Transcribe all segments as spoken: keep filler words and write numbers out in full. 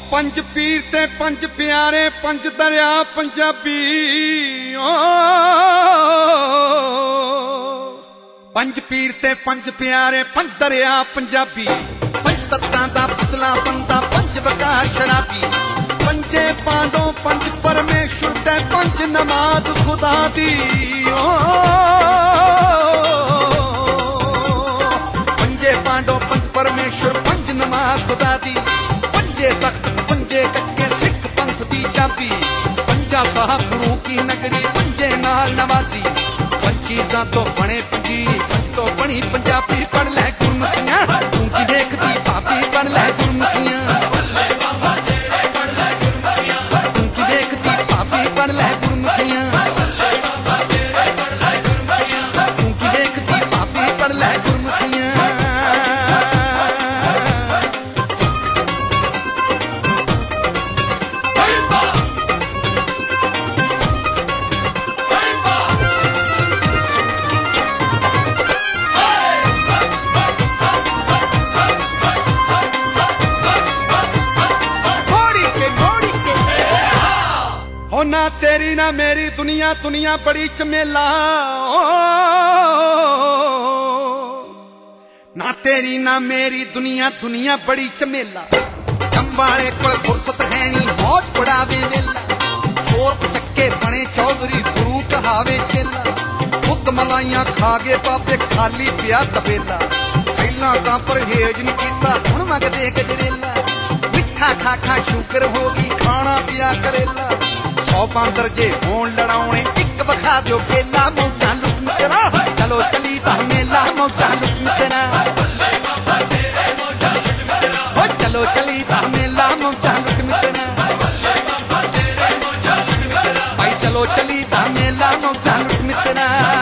पंज पीर ते पंज प्यारे पंज दरिया पंजाबी ओ पंज पीर ते पंज प्यारे पंज दरिया पंजाबी पंज तत्तां दा पुतला बंदा पंज वकार शराबी पंजे पांडो पंज परमेश्वर ते पंज नमाज खुदा दी ओ पंजे पांडो पंज परमेश्वर पंज नमाज खुदा दी पंजे तख्त पंजे कक्के सिख पंथ दी चाबी पंजा साहब गुरु की नगरी पंजे नाल नवाजी पंचीदा तो बने पंजी पंज तो बनी पंजाबी पढ़ लै गुरमुखियां तू की देखदी भाभी पढ़ लै गुरमुखियां तू की देखदी भाभी पढ़ लै गुरमुखियां तू की देखदी भाभी पढ़ लै गुरमुखियां ना तेरी ना मेरी दुनिया दुनिया बड़ी चमेला ओ ना तेरी ना मेरी दुनिया दुनिया बड़ी चमेला चंबाले कोल फुर्सत है नी मौज पड़ावे वेला शोर चक्के बने चौधरी गुरु कहावे चेला खुद मलाइयां खागे पापे खाली पिया तबेला पहला तां परहेज नहीं कीता हुण मंगदे गजरेला मिठा खा खा शुगर होगी खाना पिया करेला सौ बांदर जे होण लड़ाउणे एक वखा दियो खेला मौजा लुट मित्रा चलो चली ता मेला मौजा लुट मित्रा ओ चलो चली ता मेला मौजा लुट मित्रा भाई चलो चली ता मेला मौजा लुट मित्रा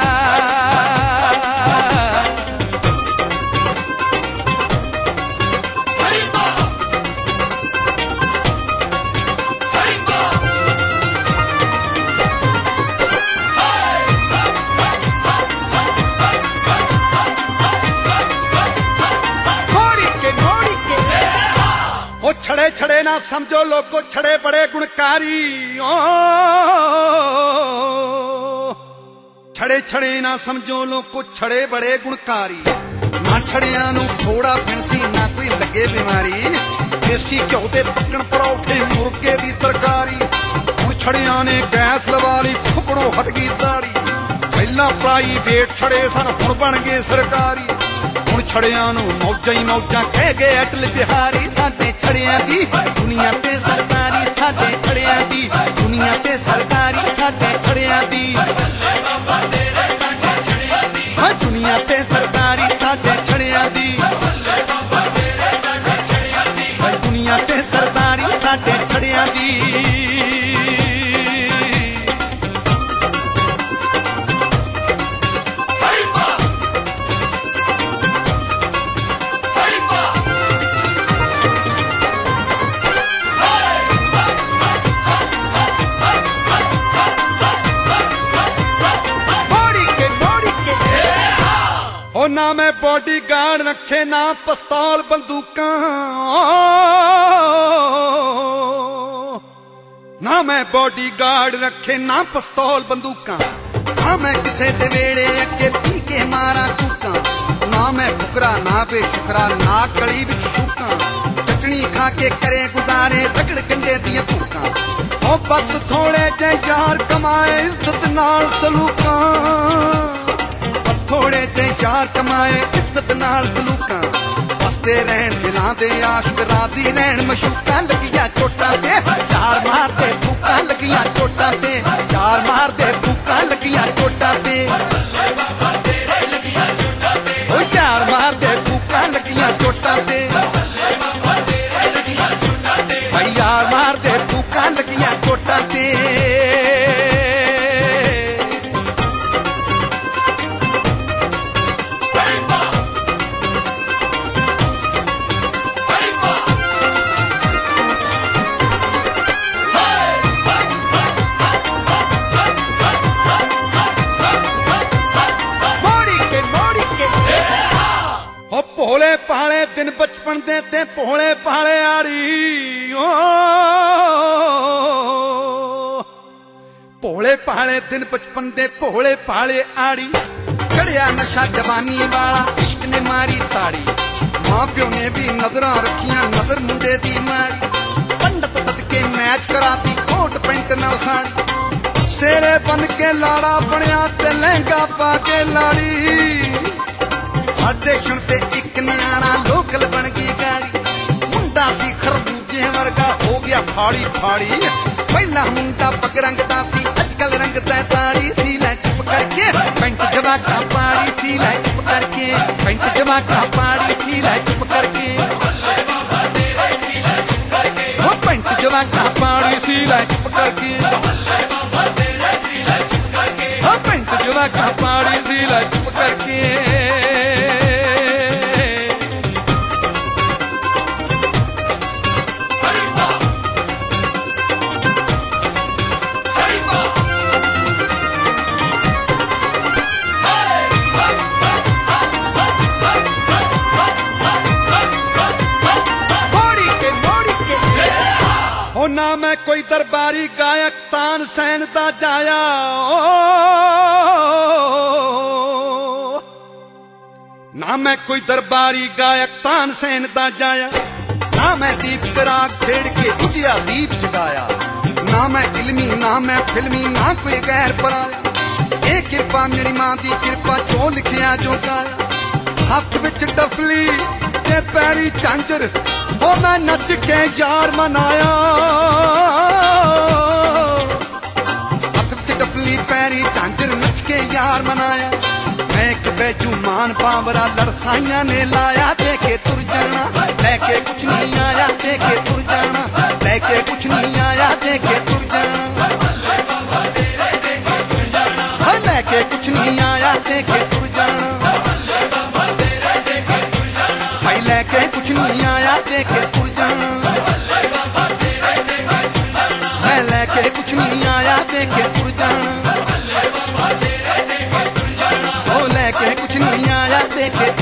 छड़े छड़े ना समझो लोगो छड़े बड़े गुणकारी ओ छड़े छड़े ना समझो लोगो छड़े बड़े गुणकारी ना छड़िया नू थोड़ा फिणसी ना कोई लगे बीमारी देसी घ्यो दे पकण परौठे मुर्गे दी तरकारी हुण छड़िया ने गैस लवा ली फुकड़ो हट गई दाड़ी पहला प्राइवेट छड़े सन हुण बन गए सरकारी हुण छड़िया नू मौजा ही मौजा कह गए अटल बिहारी साडे छड़िया दी दुनिया ते सरकारी साडे छड़िया दी दुनिया ते सरकारी साडे छड़िया दी हां दुनिया ते सरकारी साडे छड़िया दी दुनिया ते सरकारी साडे छड़िया दी ना मैं बॉडी गार्ड रखे ना पिस्तौल बंदूकां ना मैं बॉडी गार्ड रखे ना पिस्तौल बंदूकां ना मैं किसे दे वेड़े अगे पी के मारा चूकां ना मैं फुकरा ना बेशुकरा ना गली विच शूकां चटनी खा के करे गुजारे रगड़ कंडे दियां भूकां ओ बस थोड़े जे यार कमाए इज्जत नाल सलूकां थोड़े ते यार कमाए इज्जत नाल सलूकां बसते रहन दिलां दे आशिक राजी रहन मशूकां लगिया चोटां ते यार मार दे फूकां लगिया चोटां ते यार मार दे फूकां लगिया चोटां ते ओ यार मार दे फूकां लगिया चोटां ते भाई यार मार दे फूकां लगिया चोटां ते भोले पाले दिन बचपन दे ते भोले पाले आरी ओ भोले भाले दिन बचपन दे भोले भाले आड़ी चढ़िया नशा जवानी वाला इश्क ने मारी ताड़ी मां प्यो ने भी नजरां रखियां नजर मुंडे दी मारी पंडित सदके मैच कराती कोट पेंट नाल साड़ी सेरे बन के लाड़ा बनया ते लहंगा पा के लाड़ी साडे सुनते एक न्याणा लोकल बन गई गाड़ी मुंडा सी खरबूजे वर्गा हो गया फाड़ी फाड़ी पहला मुंडा पग रंगदा सी अजकल रंगदा ताड़ी सी लै चुप करके पेंट जवाका पाड़ी सी लै चुप करके पेंट जवाका पाड़ी सी लै चुप करके वो पेंट जवाका पाड़ी सी लै चुप करके वो पेंट जवाका पाड़ी सी लै चुप करके ना मैं कोई दरबारी गायक तानसेन दा जाया ना मैं कोई दरबारी गायक तानसेन दा जाया ना मैं दीप राग छेड़ के दुजिया दीप जगाया ना मैं इल्मी ना मैं फिल्मी ना कोई गैर पराया ये कृपा मेरी मां दी कृपा जो लिखिया जो गाया हाथ विच डफली ते पैरी झांझर ओ मैं नच के यार मनाया हाथ विच डफली पैरी झांझर नच के यार मनाया मैं एक बेजुमान बावरा लड़साइया ने लाया देखे तुर जाना लेके कुछ नहीं आया देखे तुर जाना लेके कुछ नहीं आया देखे तुर जाना लेके कुछ नहीं आया देखे तुर जाना भाई लेके कुछ नहीं आया देखे तुर जाना मैं लेके कुछ नहीं आया देखे तुर जाना ओ लेके कुछ नहीं आया देखे